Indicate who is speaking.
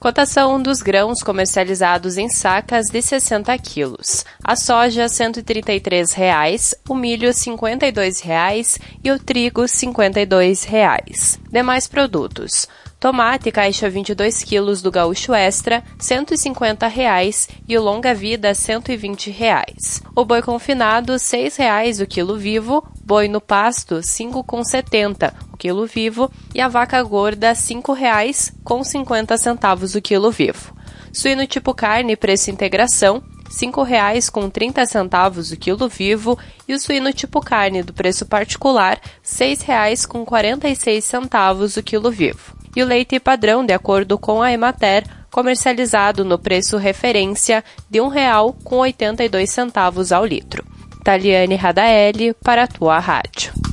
Speaker 1: Cotação dos grãos comercializados em sacas de 60 quilos. A soja, R$ 133,00, o milho, R$ 52,00 e o trigo, R$ 52,00. Demais produtos. Tomate, caixa 22 quilos do Gaúcho Extra, R$ 150,00 e o Longa Vida, R$ 120,00. O boi confinado, R$ 6,00 o quilo vivo, boi no pasto, R$ 5,70 o quilo vivo e a vaca gorda, R$ 5,50 o quilo vivo. Suíno tipo carne, preço integração, R$ 5,30 o quilo vivo e o suíno tipo carne do preço particular, R$ 6,46 o quilo vivo. E o leite padrão, de acordo com a Emater, comercializado no preço referência de R$ 1,82 ao litro. Taliane Radaeli, para a Tua Rádio.